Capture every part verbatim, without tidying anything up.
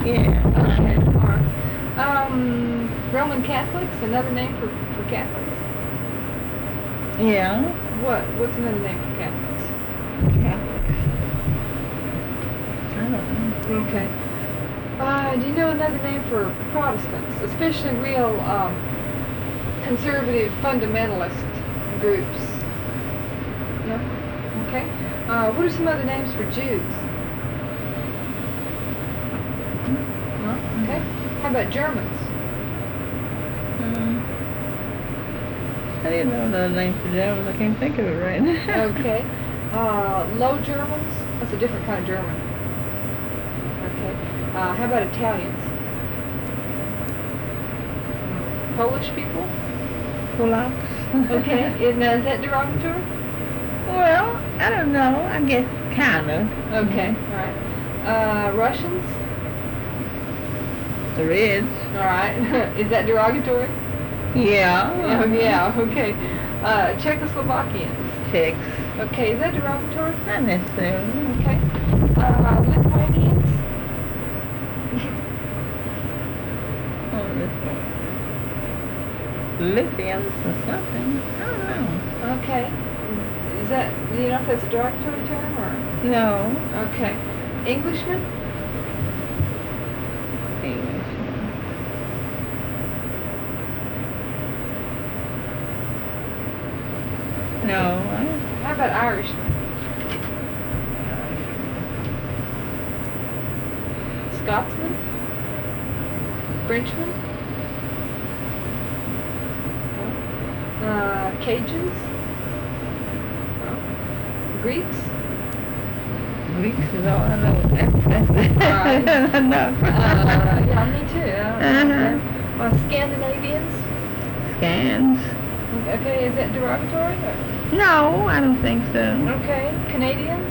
Yeah. Okay, all right. Um, Roman Catholics, another name for, for Catholics? Yeah. What? What's another name for Catholics? Catholics. I don't know. Okay. Uh, do you know another name for Protestants, especially real um, conservative fundamentalist groups? No? Okay. Uh, what are some other names for Jews? No? Okay. How about Germans? Um, I didn't know another name for Germans. I can't think of it right now. Okay. Uh, Low Germans? That's a different kind of German. Okay. Uh, how about Italians? Polish people? Polacks. Okay. Is, now, is that derogatory? Well, I don't know. I guess kind of. Okay. All right. Uh, Russians? The Reds. All right. Is that derogatory? Yeah. Oh, yeah. Okay. Uh, Czechoslovakians? Czechs. Okay. Is that derogatory? Not necessarily. Okay. Uh, Lithuanians? Oh, Lithuanians. Lithiums or something. I don't know. Okay. Is that, do you know if that's a derogatory term or? No. Okay. Englishmen? English. No. How about Irishmen? Scotsmen? Frenchmen? Uh, Cajuns? Greeks? Greeks is all I know. That's, that's Right. enough. Uh, yeah, me too. Uh-huh. Uh, Scandinavians? Scans. Okay, is that derogatory? Or? No, I don't think so. Okay, Canadians?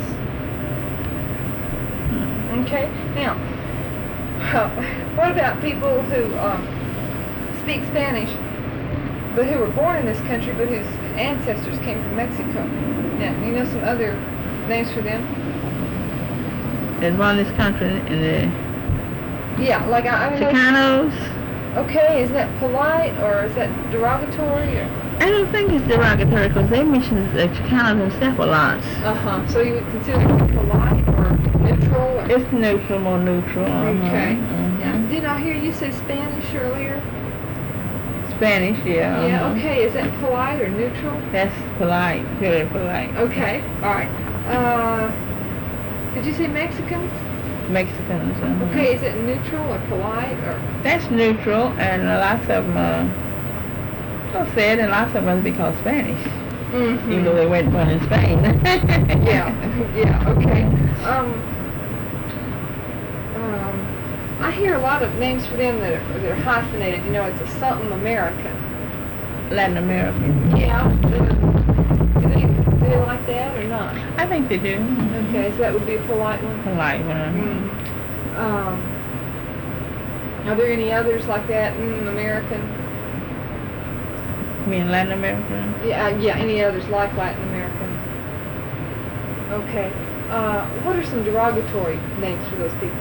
Hmm. Okay, now, what about people who um, speak Spanish, but who were born in this country, but whose ancestors came from Mexico? Now, you know some other names for them? There's one in this country in the Yeah, like I, I don't know. Chicanos. Okay, is that polite or is that derogatory? Or? I don't think it's derogatory because they mention the Chicanos themselves a lot. Uh-huh. So you would consider it polite or neutral? Or? It's neutral, more neutral. Uh-huh. Okay. Uh-huh. Yeah. Didn't I hear you say Spanish earlier? Spanish, yeah. Yeah, uh-huh. okay. Is that polite or neutral? That's polite, very polite. Okay, all right. Uh, did you say Mexicans? Mexicans. Uh-huh. Okay, is it neutral or polite or? That's neutral, and lots of them, uh, well said, and lots of them must be called Spanish. Mm-hmm. Even though they went born in Spain. Yeah, yeah, okay. Um, um, I hear a lot of names for them that are, that are hyphenated. You know, it's a something American. Latin American. Yeah. Uh, do they do they like that or not? I think they do. Okay, so that would be a polite one. Polite one. Mm. Um, are there any others like that? Mm, American. You mean Latin American? Yeah, uh, yeah. Any others like Latin American? Okay. Uh, what are some derogatory names for those people?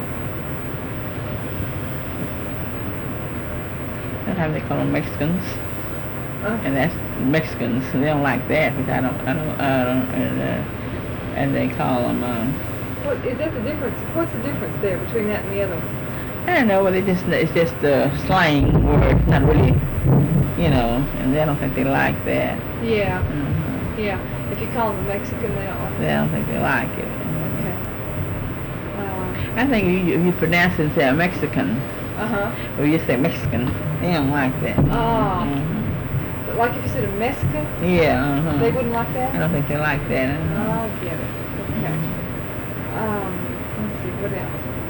That's how they call them Mexicans. Uh, And that's Mexicans. They don't like that, which I don't. I don't. I don't. And, uh, and they call them. Um, what is that the difference? What's the difference there between that and the other one? I don't know. But it just it's just a slang word, not really. You know, and they don't think they like that. Yeah, Mm-hmm. yeah. If you call them Mexican, they don't like They don't think they like it. Okay. Uh I think if you, if you pronounce it and say Mexican, huh. or you say Mexican, they don't like that. Oh. Mhm. But like if you said a Mexican, Yeah. Uh-huh. they wouldn't like that. I don't think they like that. Oh, Uh-huh. I get it. Okay. Um, let's see. What else?